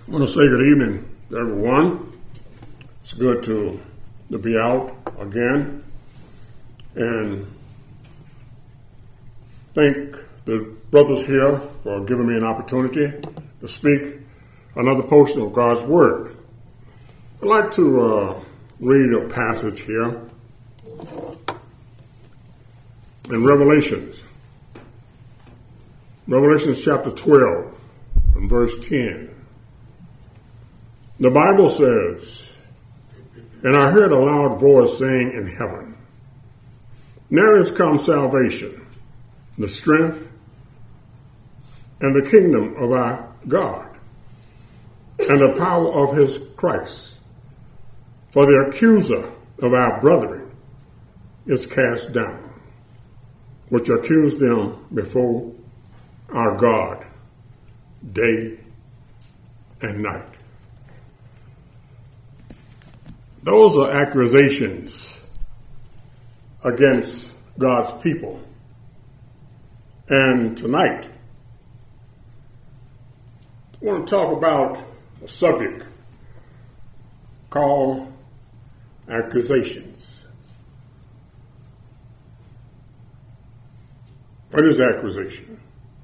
I want to say good evening to everyone. It's good to be out again and thank the brothers here for giving me an opportunity to speak another portion of God's Word. I'd like to read a passage here in Revelations chapter 12 and verse 10. The Bible says, "And I heard a loud voice saying in heaven, Now is come salvation, the strength, and the kingdom of our God, and the power of his Christ. For the accuser of our brethren is cast down, which accused them before our God day and night." Those are accusations against God's people. And tonight, I want to talk about a subject called accusations. What is accusation?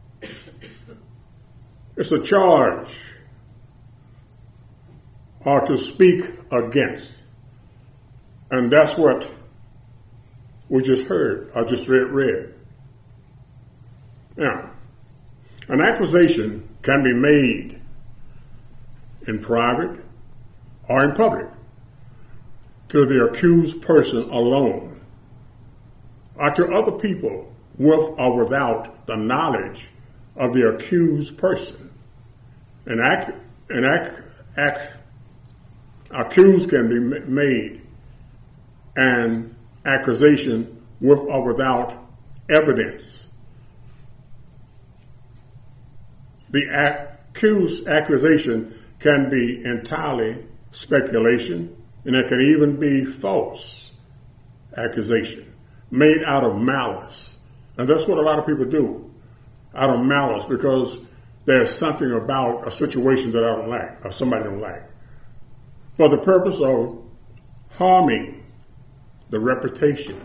It's a charge or to speak against. And that's what we just heard, I just read. Now, an accusation can be made in private or in public to the accused person alone, or to other people with or without the knowledge of the accused person. Accused can be made an accusation with or without evidence. The accused accusation can be entirely speculation, and it can even be false accusation made out of malice. And that's what a lot of people do, out of malice, because there's something about a situation that I don't like, or somebody don't like, for the purpose of harming the reputation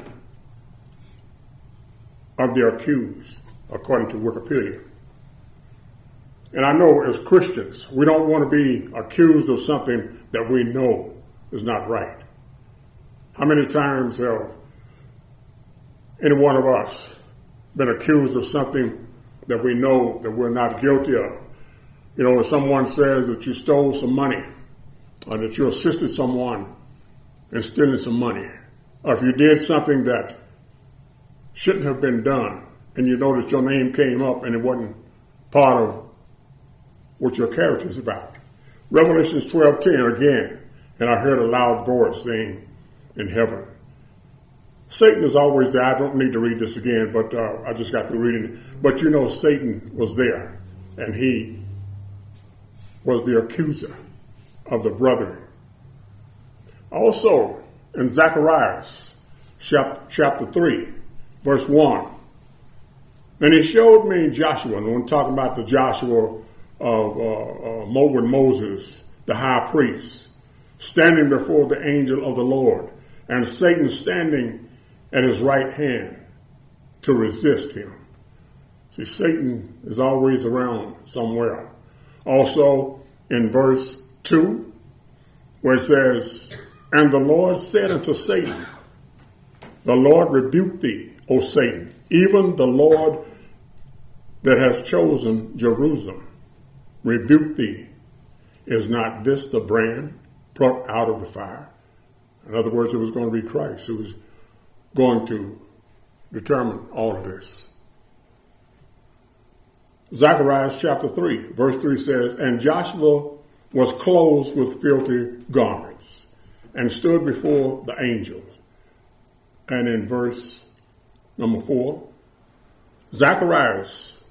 of the accused, according to Wikipedia. And I know as Christians, we don't want to be accused of something that we know is not right. How many times have any one of us been accused of something that we know that we're not guilty of? You know, when someone says that you stole some money, or that you assisted someone in stealing some money, or if you did something that shouldn't have been done, and you know that your name came up and it wasn't part of what your character is about. Revelations 12:10 again, "And I heard a loud voice saying in heaven." Satan is always there. I don't need to read this again, but I just got to reading it. But you know, Satan was there, and he was the accuser of the brethren. Also, in Zechariah chapter 3, verse 1, "And he showed me Joshua," and we're talking about the Joshua of with Moses, the high priest, "standing before the angel of the Lord, and Satan standing at his right hand to resist him." See, Satan is always around somewhere. Also, in verse 2, where it says, "And the Lord said unto Satan, The Lord rebuke thee, O Satan, even the Lord that has chosen Jerusalem, rebuke thee. Is not this the brand plucked out of the fire?" In other words, it was going to be Christ who was going to determine all of this. Zechariah chapter 3, verse 3 says, "And Joshua was clothed with filthy garments, and stood before the angels." And in verse number 4, Zacharias,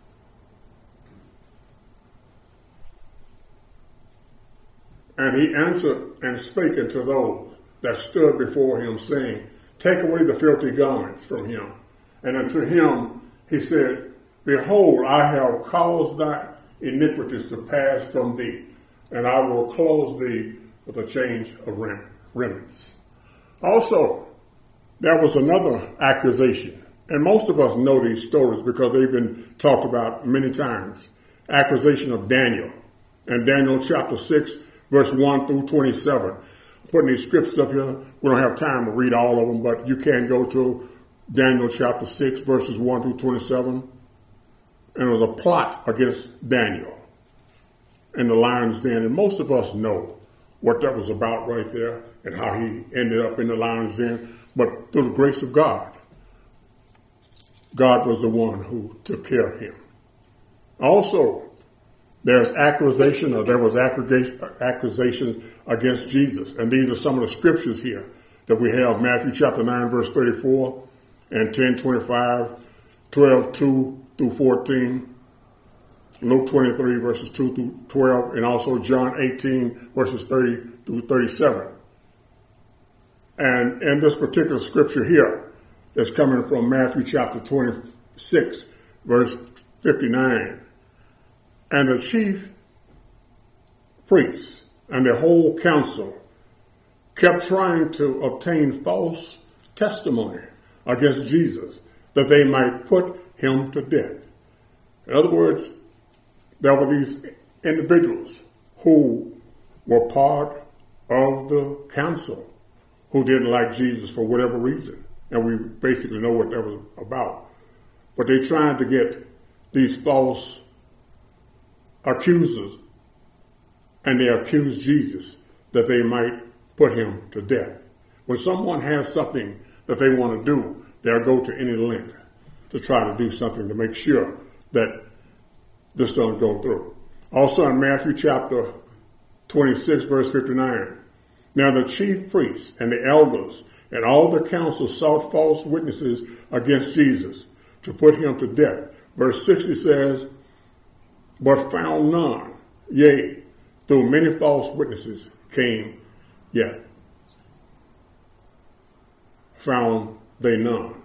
"And he answered and spake unto those that stood before him, saying, Take away the filthy garments from him. And unto him he said, Behold, I have caused thy iniquities to pass from thee, and I will close thee with a change of remnants. Also, there was another accusation, and most of us know these stories because they've been talked about many times. Accusation of Daniel, and Daniel chapter 6, verse 1 through 27. I'm putting these scriptures up here. We don't have time to read all of them, but you can go to Daniel chapter 6, verses 1 through 27. And it was a plot against Daniel in the lion's den. And most of us know what that was about right there and how he ended up in the lion's den. But through the grace of God, God was the one who took care of him. Also, there was accusations against Jesus. And these are some of the scriptures here that we have. Matthew chapter 9, verse 34 and 10:25, 12:2 through 14, Luke 23, verses 2 through 12, and also John 18, verses 30 through 37. And in this particular scripture here, that's coming from Matthew chapter 26, verse 59. And the chief priests and the whole council kept trying to obtain false testimony against Jesus that they might put him to death. In other words, there were these individuals who were part of the council who didn't like Jesus for whatever reason. And we basically know what that was about. But they tried to get these false accusers, and they accused Jesus that they might put him to death. When someone has something that they want to do, they'll go to any length to try to do something to make sure that this doesn't go through. Also in Matthew chapter 26, verse 59, now the chief priests and the elders and all the council sought false witnesses against Jesus to put him to death. Verse 60 says, but found none. Yea, through many false witnesses came, yet found they none.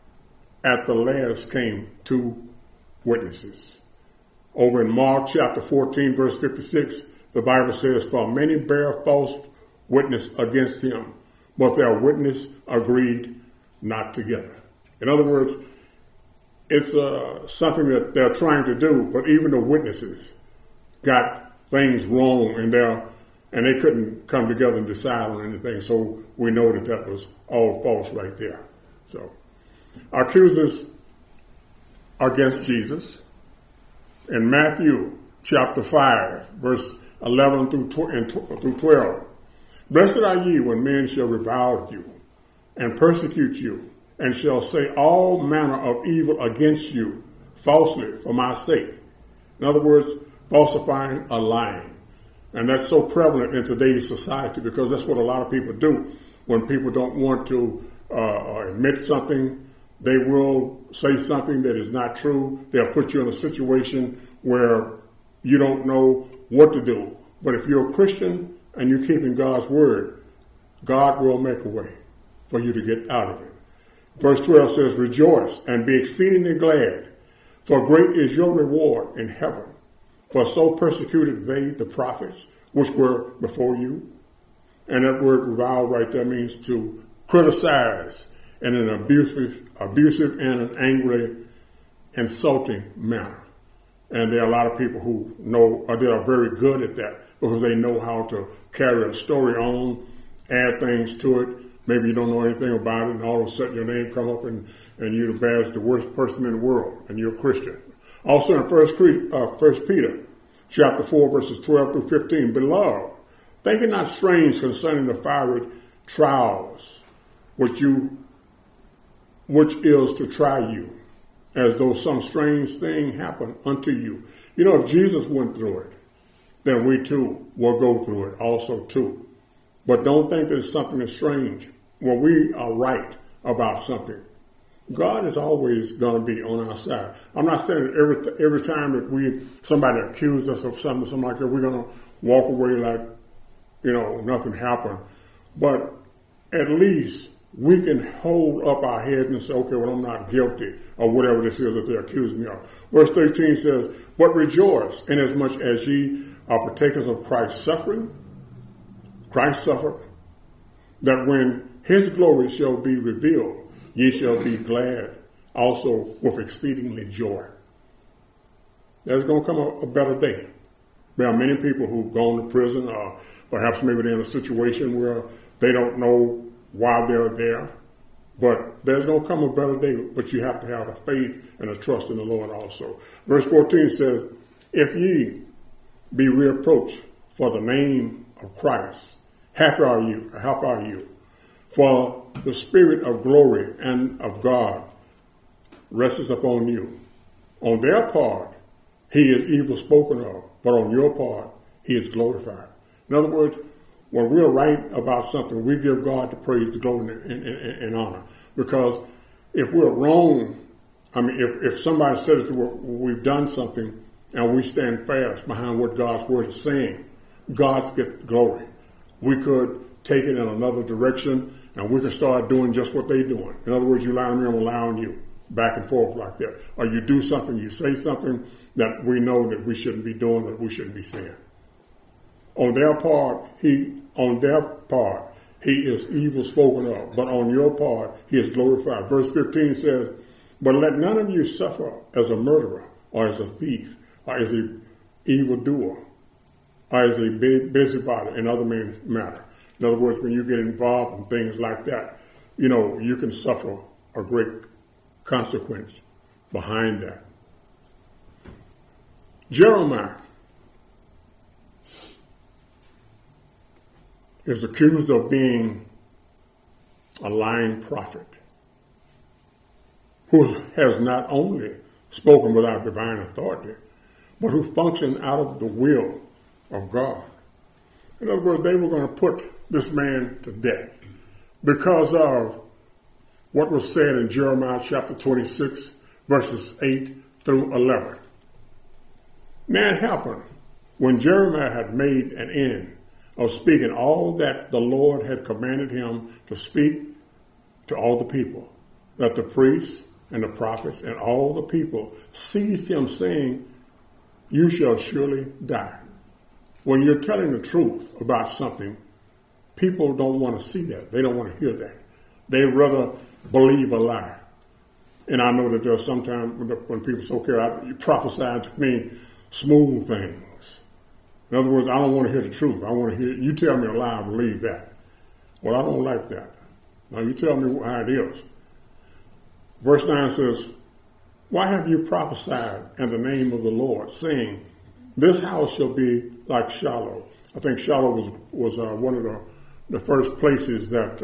At the last came 2 witnesses. Over in Mark chapter 14, verse 56, the Bible says, for many bear false witness against him, but their witness agreed not together. In other words, it's something that they're trying to do, but even the witnesses got things wrong and they couldn't come together and decide on anything. So we know that that was all false right there. So accusers against Jesus in Matthew chapter 5, verse 11 through 12. Blessed are ye when men shall revile you and persecute you, and shall say all manner of evil against you falsely for my sake. In other words, falsifying or lying. And that's so prevalent in today's society because that's what a lot of people do. When people don't want to admit something, they will say something that is not true. They'll put you in a situation where you don't know what to do. But if you're a Christian and you're keeping God's word, God will make a way for you to get out of it. Verse 12 says, rejoice and be exceedingly glad, for great is your reward in heaven. For so persecuted they the prophets which were before you. And that word revile right there means to criticize in an abusive and an angry, insulting manner. And there are a lot of people who know, or they are very good at that because they know how to carry a story on, add things to it. Maybe you don't know anything about it, and all of a sudden your name come up and you're the worst person in the world, and you're a Christian. Also in 1 Peter chapter 4, verses 12 through 15, beloved, think it not strange concerning the fiery trials which is to try you, as though some strange thing happened unto you. You know, if Jesus went through it, then we too will go through it also too. But don't think that it's something that's strange. When we are right about something, God is always going to be on our side. I'm not saying that every time that somebody accuses us of something like that, we're going to walk away like, nothing happened. But at least we can hold up our heads and say, okay, well, I'm not guilty, or whatever this is that they're accusing me of. Verse 13 says, but rejoice inasmuch as ye are partakers of Christ's suffering. Christ suffered, that when his glory shall be revealed, ye shall be glad also with exceedingly joy. There's going to come a better day. There are many people who've gone to prison, or perhaps maybe they're in a situation where they don't know why they're there. But there's going to come a better day, but you have to have a faith and a trust in the Lord also. Verse 14 says, if ye be reproached for the name of Christ, happy are you, for the Spirit of glory and of God rests upon you. On their part, he is evil spoken of, but on your part, he is glorified. In other words, when we're right about something, we give God the praise, the glory, and honor. Because if we're wrong, if somebody says that we've done something and we stand fast behind what God's word is saying, God gets the glory. We could take it in another direction and we could start doing just what they're doing. In other words, you lie to me, I'm allowing you back and forth like that. Or you do something, you say something that we know that we shouldn't be doing, that we shouldn't be saying. On their part, he is evil spoken of, but on your part, he is glorified. Verse 15 says, but let none of you suffer as a murderer, or as a thief, or as an evildoer, or as a busybody in other men's matter. In other words, when you get involved in things like that, you can suffer a great consequence behind that. Jeremiah is accused of being a lying prophet who has not only spoken without divine authority, but who functioned out of the will of God. In other words, they were going to put this man to death because of what was said in Jeremiah chapter 26, verses 8 through 11. Now it happened when Jeremiah had made an end of speaking all that the Lord had commanded him to speak to all the people, that the priests and the prophets and all the people seized him, saying, you shall surely die. When you're telling the truth about something, people don't want to see that. They don't want to hear that. They rather believe a lie. And I know that there's sometimes when people say, okay, you prophesy to me smooth things. In other words, I don't want to hear the truth. I want to hear, you tell me a lie, I believe that. Well, I don't like that. Now you tell me how it is. Verse 9 says, why have you prophesied in the name of the Lord, saying, this house shall be like Shiloh? I think Shiloh was one of the first places that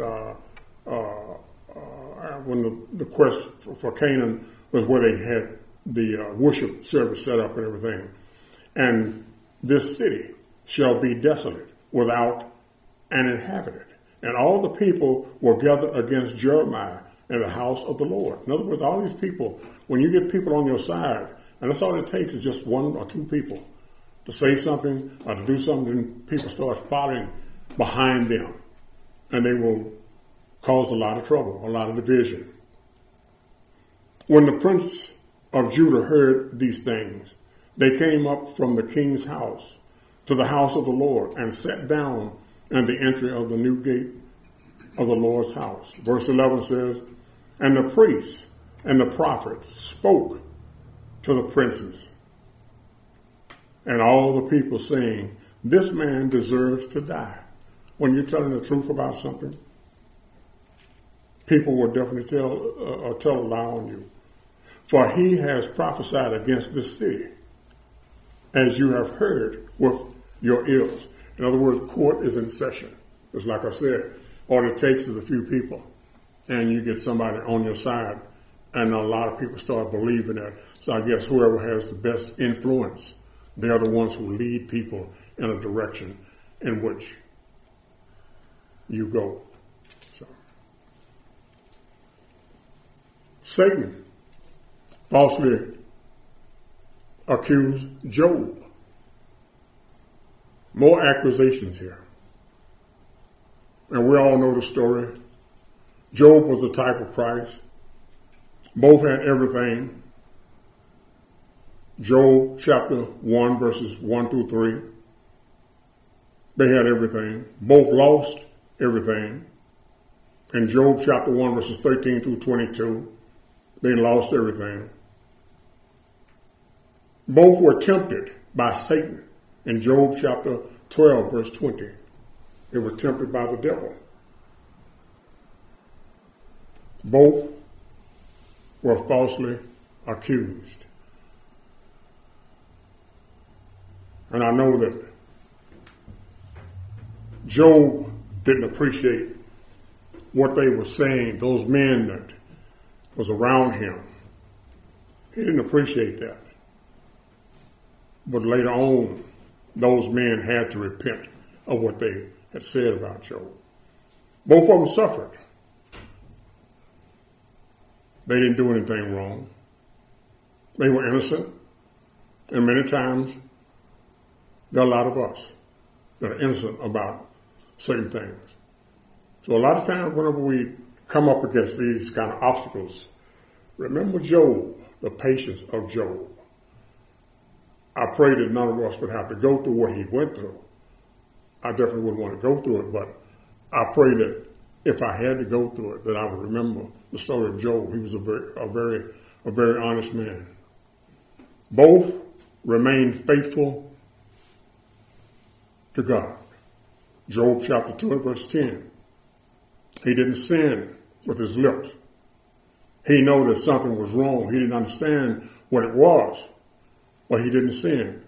when the quest for Canaan was where they had the worship service set up and everything. And this city shall be desolate without an inhabitant. And all the people were gathered against Jeremiah in the house of the Lord. In other words, all these people, when you get people on your side, and that's all it takes is just one or two people to say something or to do something, people start following behind them. And they will cause a lot of trouble, a lot of division. When the prince of Judah heard these things, they came up from the king's house to the house of the Lord and sat down in the entry of the new gate of the Lord's house. Verse 11 says, and the priests and the prophets spoke to the princes and all the people, saying, this man deserves to die. When you're telling the truth about something, people will definitely tell a lie on you. For he has prophesied against this city, as you have heard with your ears. In other words, court is in session. It's like I said, all it takes is a few people, and you get somebody on your side, and a lot of people start believing that. So I guess whoever has the best influence, they are the ones who lead people in a direction in which you go. So. Satan falsely accused Job. More accusations here. And we all know the story. Job was the type of Christ. Both had everything. Job chapter 1 verses 1 through 3. They had everything. Both lost everything. In Job chapter 1, verses 13 through 22, they lost everything. Both were tempted by Satan. In Job chapter 12, verse 20, they were tempted by the devil. Both were falsely accused. And I know that Job didn't appreciate what they were saying, those men that was around him. He didn't appreciate that. But later on, those men had to repent of what they had said about Job. Both of them suffered. They didn't do anything wrong. They were innocent. And many times, there are a lot of us that are innocent about certain things. So a lot of times whenever we come up against these kind of obstacles, remember Job, the patience of Job. I pray that none of us would have to go through what he went through. I definitely wouldn't want to go through it, but I pray that if I had to go through it, that I would remember the story of Job. He was a very honest man. Both remained faithful to God. Job chapter 2 and verse 10. He didn't sin with his lips. He knew that something was wrong. He didn't understand what it was, but he didn't sin.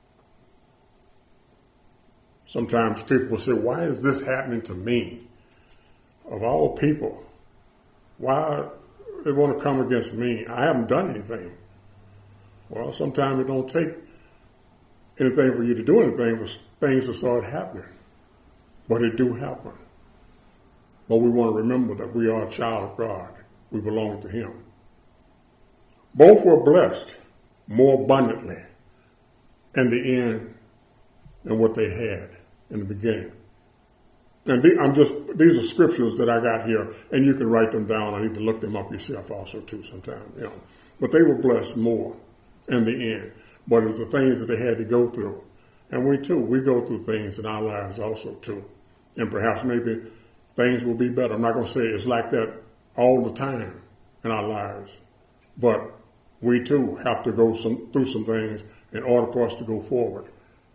Sometimes people will say, why is this happening to me? Of all people, why they want to come against me? I haven't done anything. Well, sometimes it don't take anything for you to do anything for things to start happening. But it do happen. But we want to remember that we are a child of God. We belong to him. Both were blessed more abundantly in the end than what they had in the beginning. And these are scriptures that I got here, and you can write them down. I need to look them up yourself also too sometime. But they were blessed more in the end. But it was the things that they had to go through. And we go through things in our lives also too. And perhaps maybe things will be better. I'm not going to say it's like that all the time in our lives. But we too have to go through some things in order for us to go forward.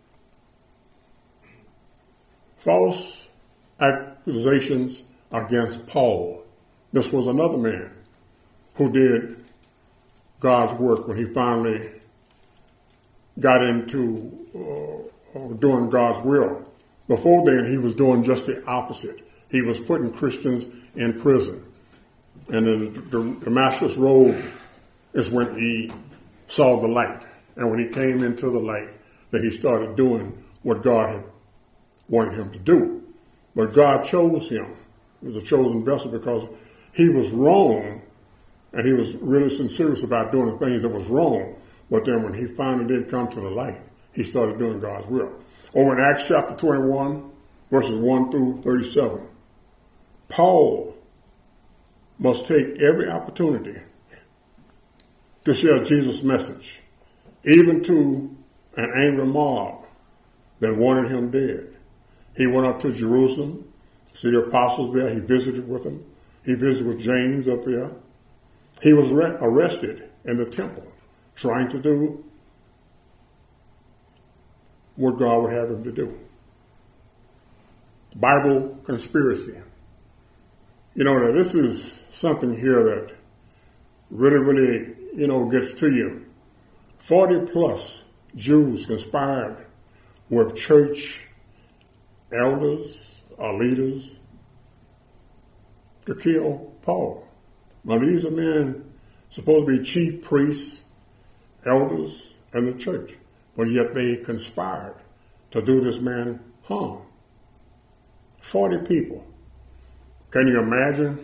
False accusations against Paul. This was another man who did God's work when he finally got into doing God's will. Before then, he was doing just the opposite. He was putting Christians in prison. And the Damascus Road is when he saw the light. And when he came into the light, that he started doing what God had wanted him to do. But God chose him. He was a chosen vessel because he was wrong, and he was really sincere about doing the things that was wrong. But then when he finally did come to the light, he started doing God's will. Over in Acts chapter 21, verses 1 through 37, Paul must take every opportunity to share Jesus' message, even to an angry mob that wanted him dead. He went up to Jerusalem, see the apostles there. He visited with them. He visited with James up there. He was arrested in the temple, trying to do what God would have him to do. Bible conspiracy. Now this is something here that really, gets to you. 40 plus Jews conspired with church elders or leaders to kill Paul. Now these are men supposed to be chief priests, elders in the church, but yet they conspired to do this man harm. 40 people. Can you imagine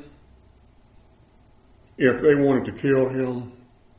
if they wanted to kill him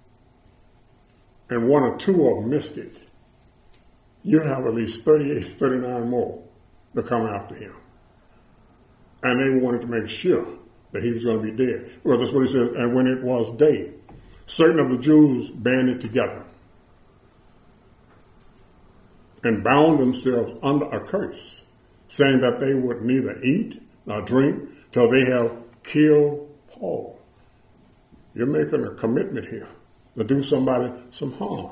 and one or two of them missed it? You have at least 38, 39 more to come after him. And they wanted to make sure that he was going to be dead. Well, that's what he says. And when it was day, certain of the Jews banded together and bound themselves under a curse saying that they would neither eat nor drink till they have killed Paul. You're making a commitment here to do somebody some harm.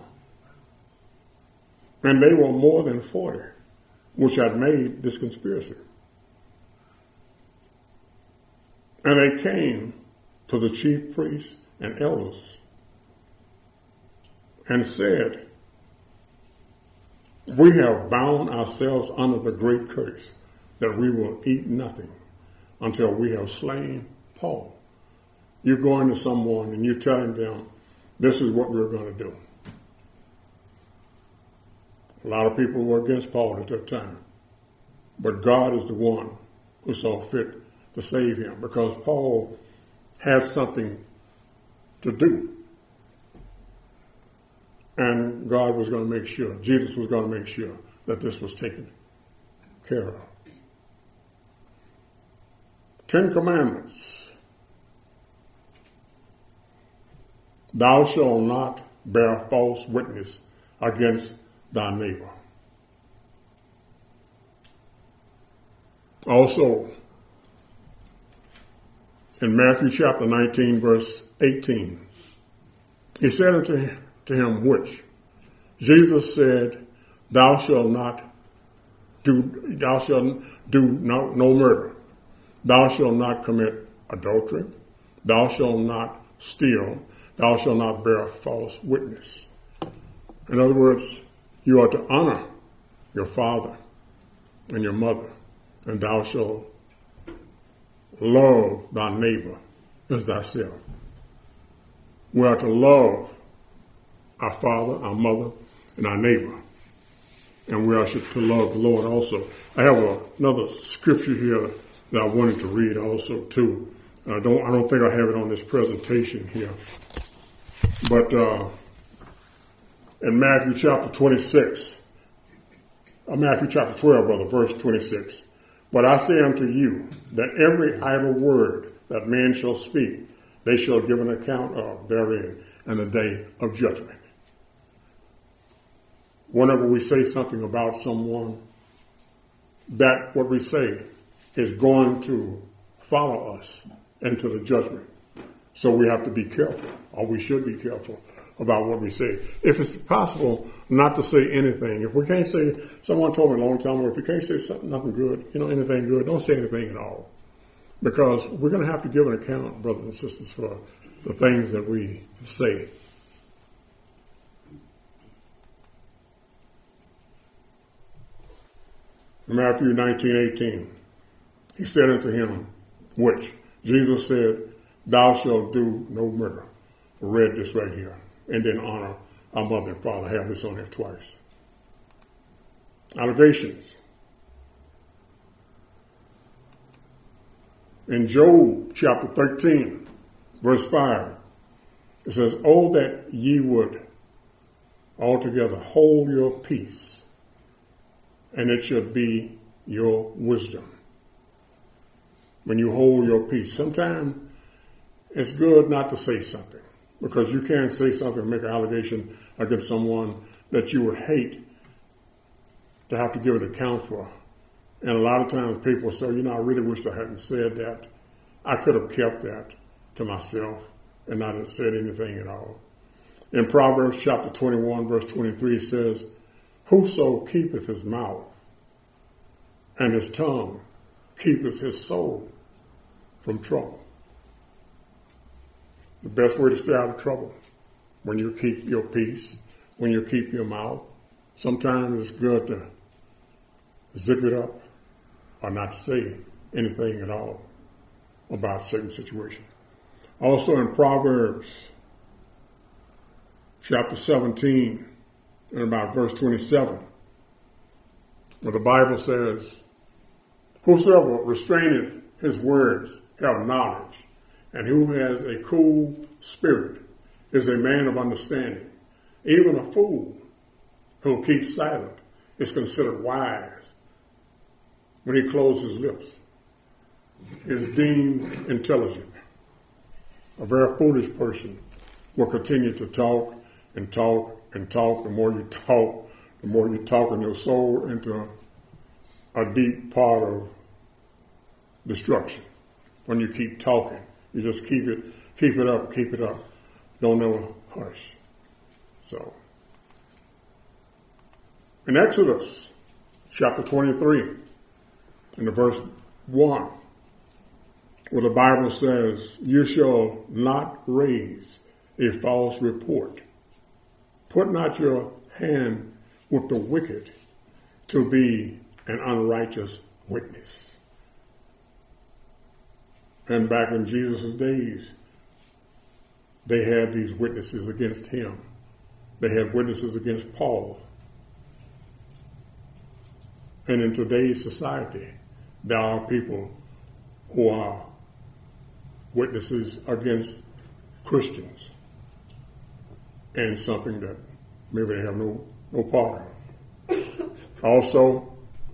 And they were more than 40, which had made this conspiracy. And they came to the chief priests and elders and said, we have bound ourselves under the great curse that we will eat nothing until we have slain Paul. You're going to someone and you're telling them, this is what we're going to do. A lot of people were against Paul at that time. But God is the one who saw fit to save him, because Paul had something to do. And God was going to make sure, Jesus was going to make sure that this was taken care of. 10 Commandments. Thou shalt not bear false witness against thy neighbor. Also, in Matthew chapter 19, verse 18, he said unto him, which? Jesus said, thou shalt do no murder. Thou shalt not commit adultery. Thou shalt not steal. Thou shalt not bear false witness. In other words, you are to honor your father and your mother, and thou shalt love thy neighbor as thyself. We are to love our father, our mother, and our neighbor. And we are to love the Lord also. I have another scripture here that I wanted to read also too. I don't think I have it on this presentation here. But in Matthew chapter 12, verse 26. But I say unto you that every idle word that man shall speak, they shall give an account of therein in the day of judgment. Whenever we say something about someone, that what we say is going to follow us into the judgment. So we have to be careful, or we should be careful about what we say. If it's possible not to say anything, if we can't say, someone told me a long time ago, if you can't say nothing good, anything good, don't say anything at all. Because we're going to have to give an account, brothers and sisters, for the things that we say. Matthew 19:18, he said unto him, which? Jesus said, thou shalt do no murder. I read this right here. And then honor our mother and father. I have this on there twice. Allegations. In Job chapter 13, verse 5, it says, oh, that ye would altogether hold your peace, and it should be your wisdom. When you hold your peace, sometimes it's good not to say something, because you can't say something and make an allegation against someone that you would hate to have to give an account for. And a lot of times people say, I really wish I hadn't said that. I could have kept that to myself and not have said anything at all. In Proverbs chapter 21, verse 23, it says, whoso keepeth his mouth and his tongue keepeth his soul from trouble. The best way to stay out of trouble, when you keep your peace, when you keep your mouth. Sometimes it's good to zip it up or not say anything at all about a certain situation. Also in Proverbs chapter 17 and about verse 27, where the Bible says, whosoever restraineth his words have knowledge, and who has a cool spirit is a man of understanding. Even a fool who keeps silent is considered wise when he closes his lips, is deemed intelligent. A very foolish person will continue to talk and talk and talk. The more you talk, and your soul into a deep part of destruction. When you keep talking, you just keep it up. Don't ever hush. So, in Exodus chapter 23, in the verse 1, where the Bible says, "You shall not raise a false report. Put not your hand with the wicked to be an unrighteous witness." And back in Jesus' days, they had these witnesses against him. They had witnesses against Paul. And in today's society, there are people who are witnesses against Christians, and something that maybe they have no part of. Also,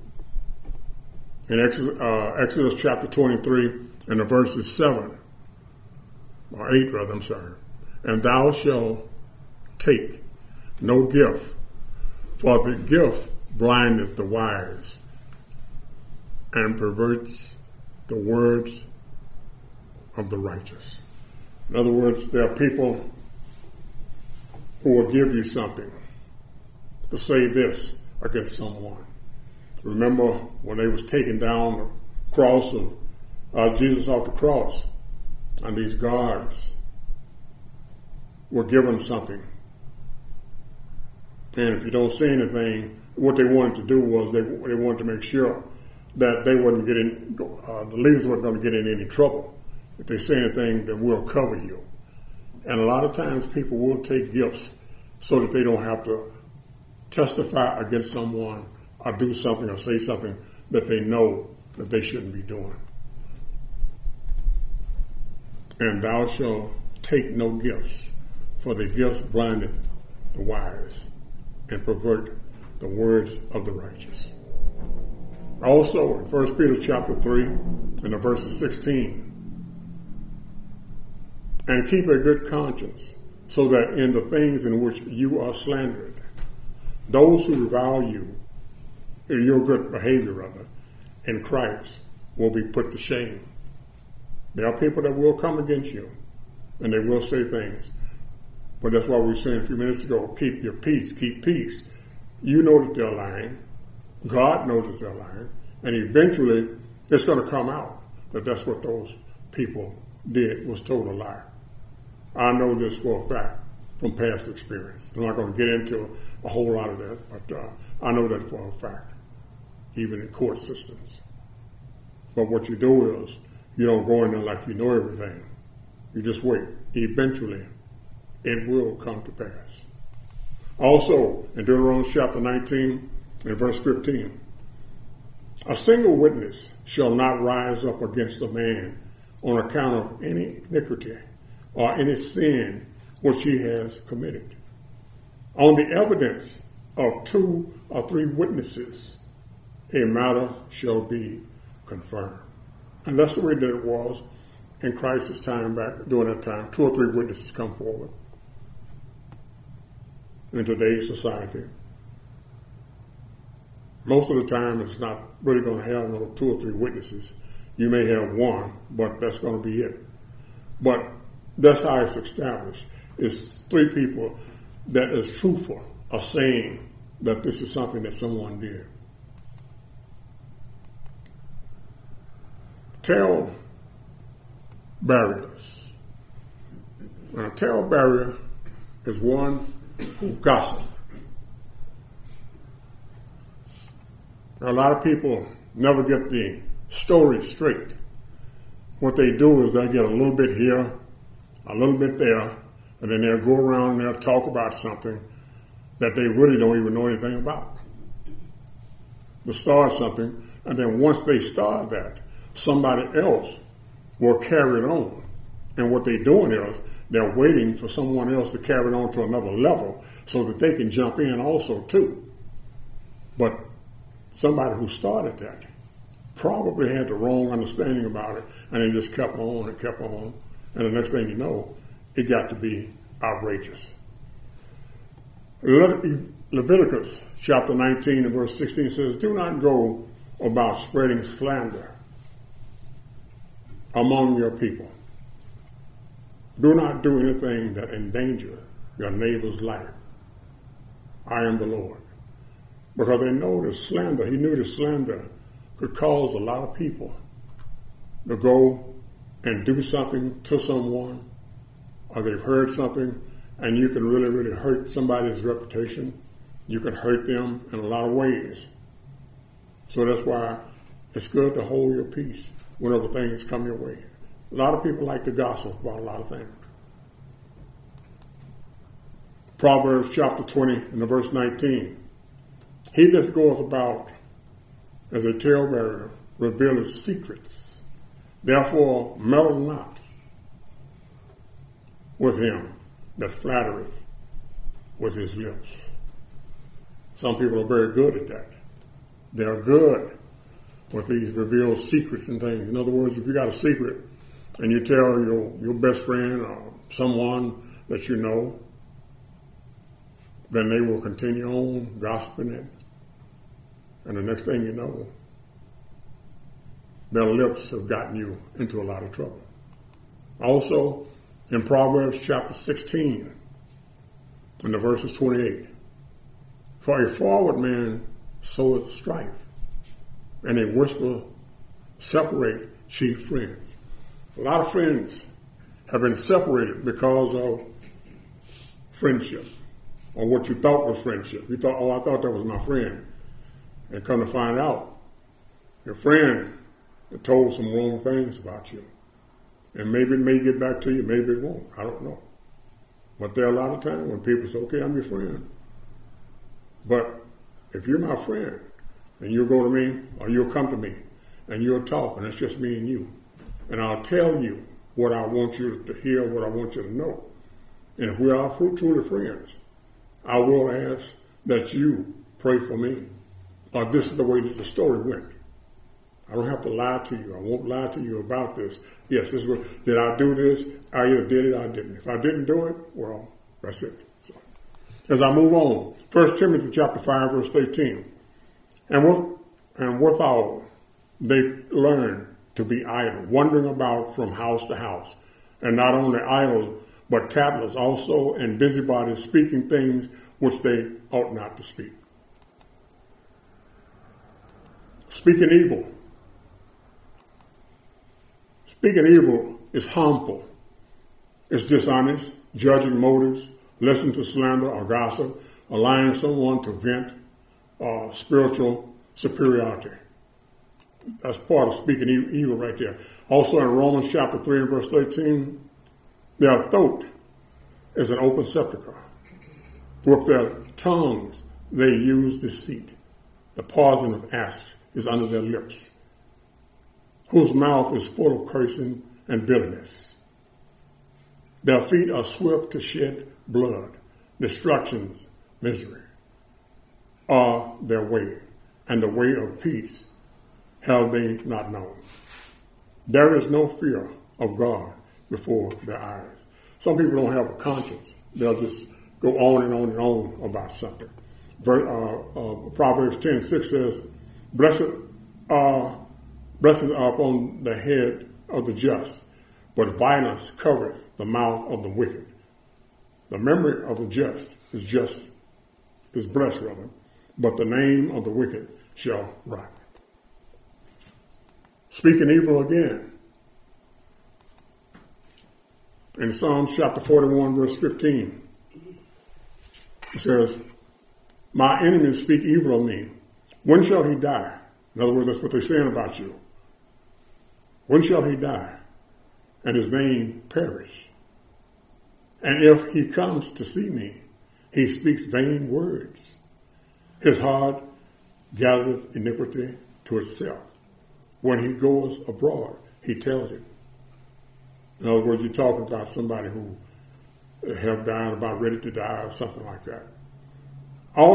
in Exodus chapter 23, and the verses 7, or 8 rather, "And thou shalt take no gift, for the gift blindeth the wise, and perverts the words of the righteous." In other words, there are people who will give you something to say this against someone. Remember when they was taking down the cross of Jesus off the cross, and these guards were given something. And if you don't say anything, what they wanted to do was they wanted to make sure that they wouldn't get in, the leaders weren't going to get in any trouble. If they say anything, then we'll cover you. And a lot of times people will take gifts so that they don't have to testify against someone or do something or say something that they know that they shouldn't be doing. "And thou shalt take no gifts, for the gifts blindeth the wise, and pervert the words of the righteous." Also, in 1 Peter chapter 3, and the verses 16, "And keep a good conscience, so that in the things in which you are slandered, those who revile you in your good behavior in Christ will be put to shame." There are people that will come against you, and they will say things. But that's why we were saying a few minutes ago, keep your peace, keep peace. You know that they're lying. God knows that they're lying. And eventually, it's going to come out that that's what those people did, was told a lie. I know this for a fact from past experience. I'm not going to get into a whole lot of that, but I know that for a fact, even in court systems. But what you do is, you don't go in there like you know everything. You just wait. Eventually, it will come to pass. Also, in Deuteronomy chapter 19 and verse 15, "A single witness shall not rise up against a man on account of any iniquity or any sin which he has committed. On the evidence of 2 or 3 witnesses, a matter shall be confirmed." And that's the way that it was in Christ's time back during that time. 2 or 3 witnesses come forward. In today's society, most of the time it's not really going to have no 2 or 3 witnesses. You may have 1, but that's going to be it. But that's how it's established. It's 3 people that is truthful are saying that this is something that someone did. Tale barriers. Now, a tale barrier is one who gossip. Now, a lot of people never get the story straight. What they do is they get a little bit here, a little bit there, and then they'll go around and they'll talk about something that they really don't even know anything about. They'll start something, and then once they start that, somebody else will carry it on. And what they're doing is they're waiting for someone else to carry it on to another level so that they can jump in also too. But somebody who started that probably had the wrong understanding about it, and they just kept on and kept on. And the next thing you know, it got to be outrageous. Leviticus chapter 19 and verse 16 says, "Do not go about spreading slander among your people. Do not do anything that endanger your neighbor's life. I am the Lord. Because they know the slander, he knew the slander could cause a lot of people to go and do something to someone, or they've heard something, and you can really, really hurt somebody's reputation. You can hurt them in a lot of ways. So that's why it's good to hold your peace whenever things come your way. A lot of people like to gossip about a lot of things. Proverbs chapter 20 and verse 19. He that goeth about as a talebearer revealeth secrets. Therefore meddle not with him that flattereth with his lips. Some people are very good at that. They're good with these revealed secrets and things. In other words, if you got a secret and you tell your best friend or someone that you know, then they will continue on gossiping it. And the next thing you know, their lips have gotten you into a lot of trouble. Also, in Proverbs chapter 16, in the verses 28, for a forward man soweth strife, and a whisper separate chief friends. A lot of friends have been separated because of friendship, or what you thought was friendship. You thought, I thought that was my friend. And come to find out, your friend told some wrong things about you. And maybe it may get back to you, maybe it won't. I don't know. But there are a lot of times when people say, okay, I'm your friend. But if you're my friend, and you'll go to me, or you'll come to me, and you'll talk, and it's just me and you. And I'll tell you what I want you to hear, what I want you to know. And if we are truly friends, I will ask that you pray for me. Or this is the way that the story went. I don't have to lie to you. I won't lie to you about this. Yes, this is what, did I do this? I either did it or I didn't. If I didn't do it, well, that's it. So, as I move on, 1 Timothy chapter 5, verse 18. And withal they learn to be idle, wandering about from house to house. And not only idle, but tattlers also, and busybodies, speaking things which they ought not to speak. Speaking evil. Speaking evil is harmful. It's dishonest, judging motives, listening to slander or gossip, allowing someone to vent spiritual superiority. That's part of speaking evil right there. Also in Romans chapter 3 and verse 13, their throat is an open sepulchre. With their tongues they use deceit. The poison of asp is under their lips, whose mouth is full of cursing and bitterness. Their feet are swift to shed blood. Destruction's misery are their way, and the way of peace have they not known. There is no fear of God before their eyes. Some people don't have a conscience. They'll just go on and on and on about something. Proverbs 10:6 says, Blessed are upon the head of the just, but violence covereth the mouth of the wicked. The memory of the just is blessed, rather, but the name of the wicked shall rot. Speaking evil again. In Psalms chapter 41, verse 15, it says, My enemies speak evil of me. When shall he die? In other words, that's what they're saying about you. When shall he die and his name perish? And if he comes to see me, he speaks vain words. His heart gathereth iniquity to itself. When he goes abroad, he tells it. In other words, you're talking about somebody who have died, about ready to die, or something like that. All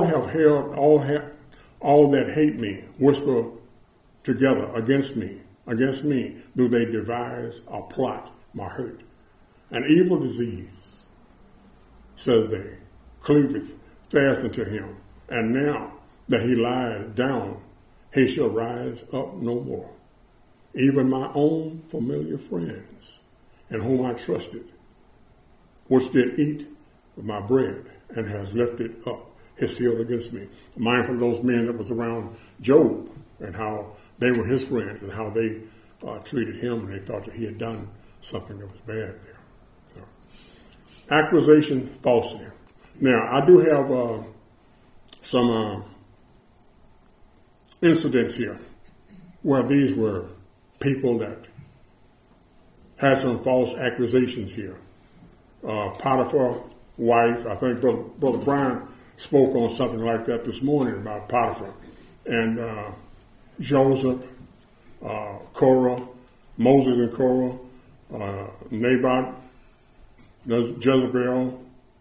that hate me whisper together against me do they devise or plot my hurt. An evil disease, says they, cleaveth fast unto him, and now that he lies down, he shall rise up no more. Even my own familiar friends, in whom I trusted, which did eat of my bread, and has lifted up his heel against me. Mindful of those men that was around Job, and how they were his friends, and how they treated him, and they thought that he had done something that was bad there. So, accusation falsely. Now, I do have some incidents here where these were people that had some false accusations here. Potiphar's wife, I think Brother Brian spoke on something like that this morning about Potiphar, and Joseph, Korah, Moses and Korah, Naboth, Jezebel,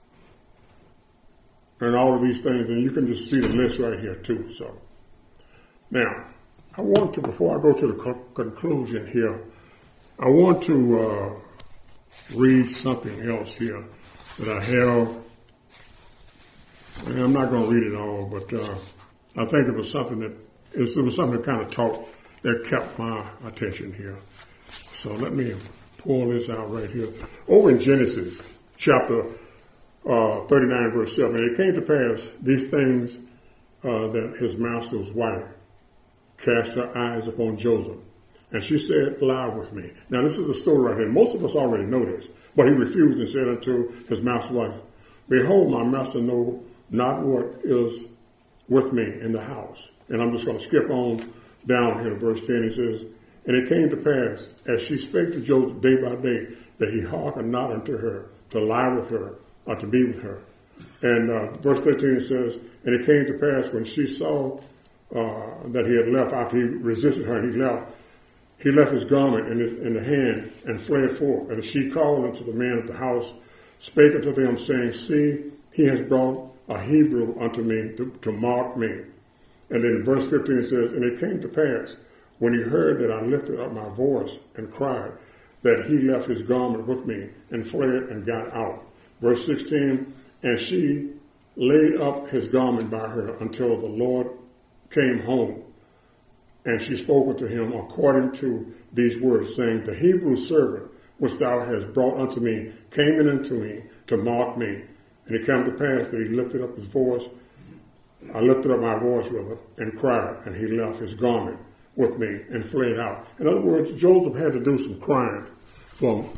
and all of these things, and you can just see the list right here too. So now, I want to, before I go to the conclusion here, I want to read something else here that I have. And I'm not going to read it all, but I think it was something that kind of that kept my attention here. So let me pull this out right here. Over in Genesis chapter 39, verse 7, it came to pass these things that his master's wife cast her eyes upon Joseph, and she said, lie with me. Now this is the story right here. Most of us already know this, but he refused and said unto his master's wife, behold, my master know not what is with me in the house. And I'm just going to skip on down here to verse 10. He says, and it came to pass, as she spake to Joseph day by day, that he hearkened not unto her, to lie with her, or to be with her. And verse 13 it says, and it came to pass when she saw that he had left, after he resisted her, and he left his garment in the hand and fled forth. And she called unto the man of the house, spake unto them, saying, see, he has brought a Hebrew unto me to mock me. And then in verse 15 it says, and it came to pass, when he heard that I lifted up my voice and cried, that he left his garment with me and fled and got out. Verse 16, and she laid up his garment by her until the Lord came home. And she spoke unto him according to these words, saying, the Hebrew servant which thou hast brought unto me came in unto me to mock me. And it came to pass that he lifted up his voice. I lifted up my voice with her and cried, and he left his garment with me and fled out. In other words, Joseph had to do some crime from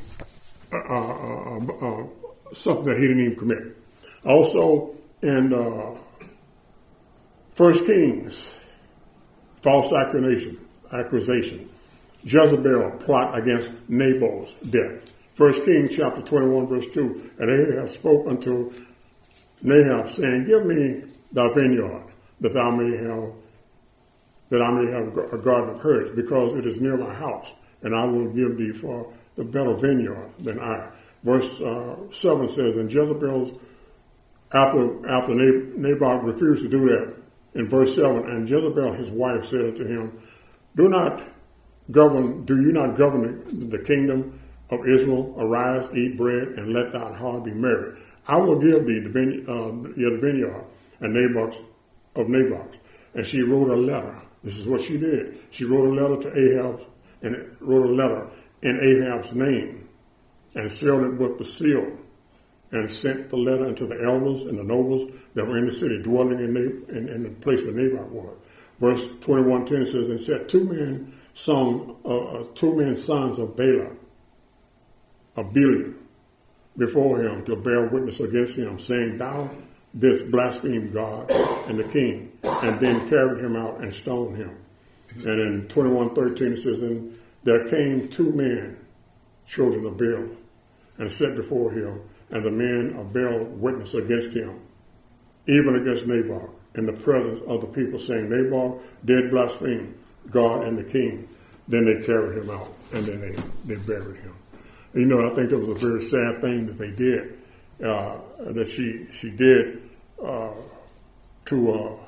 something that he didn't even commit. Also, in 1 Kings, false accusation. Jezebel plot against Naboth's death. 1 Kings chapter 21, verse 2. And Ahab spoke unto Nahab, saying, give me thy vineyard, that I may have a garden of herbs, because it is near my house, and I will give thee for the better vineyard than I. Verse 7 says, and Jezebel's, after Naboth refused to do that, in verse 7, and Jezebel his wife said unto him, do you not govern the kingdom of Israel? Arise, eat bread, and let thine heart be merry. I will give thee the vineyard and Naboth. And she wrote a letter. This is what she did. She wrote a letter to Ahab, and wrote a letter in Ahab's name, and sealed it with the seal, and sent the letter unto the elders and the nobles that were in the city, dwelling in the place where Naboth was. Verse 21:10 says, and set two men sons of Belial, before him to bear witness against him, saying, thou didst blaspheme God and the king, and then carried him out and stoned him. And in 21:13 it says, and there came two men, children of Belial, and set before him, and the men of Baal witness against him, even against Naboth, in the presence of the people, saying, Naboth did blaspheme God and the king. Then they carried him out, and then they buried him. You know, I think that was a very sad thing that they did, that she did to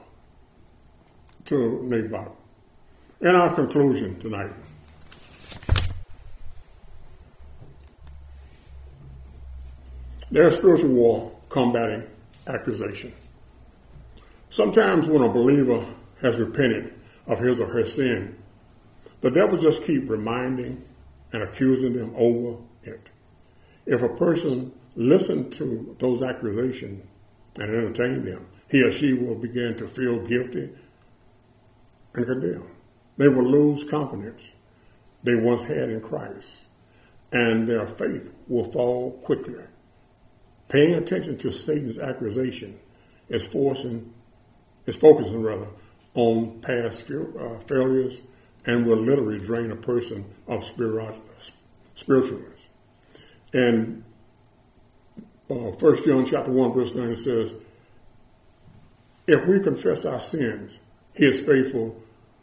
Naboth. In our conclusion tonight, there's spiritual war combating accusation. Sometimes when a believer has repented of his or her sin, the devil just keep reminding and accusing them over it. If a person listened to those accusations and entertained them, he or she will begin to feel guilty and condemned. They will lose confidence they once had in Christ, and their faith will fall quickly. Paying attention to Satan's accusation is focusing on past failures and will literally drain a person of spiritualness. And 1 John chapter 1 verse 9 says, if we confess our sins, he is faithful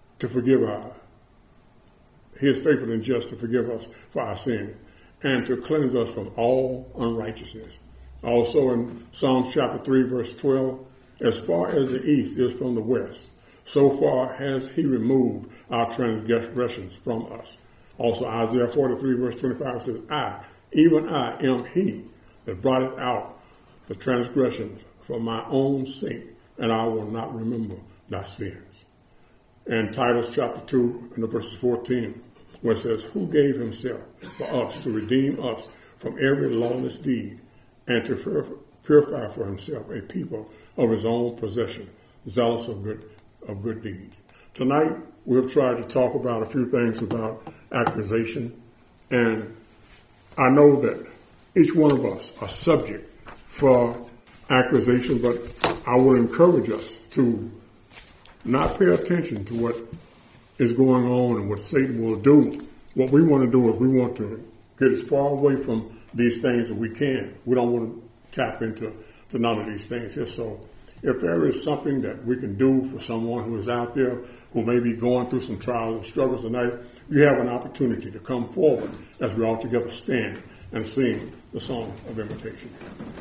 and just to forgive us for our sin and to cleanse us from all unrighteousness. Also in Psalms chapter 3 verse 12, as far as the east is from the west, so far has he removed our transgressions from us. Also Isaiah 43 verse 25 says, even I am he that brought out the transgressions for my own sake, and I will not remember thy sins. And Titus chapter 2 and the verses 14, where it says, who gave himself for us to redeem us from every lawless deed and to purify for himself a people of his own possession, zealous of good deeds. Tonight, we've tried to talk about a few things about accusation, and I know that each one of us are subject for accusation, but I would encourage us to not pay attention to what is going on and what Satan will do. What we want to do is we want to get as far away from these things as we can. We don't want to tap into none of these things here. So if there is something that we can do for someone who is out there who may be going through some trials and struggles tonight, you have an opportunity to come forward as we all together stand and sing the song of invitation.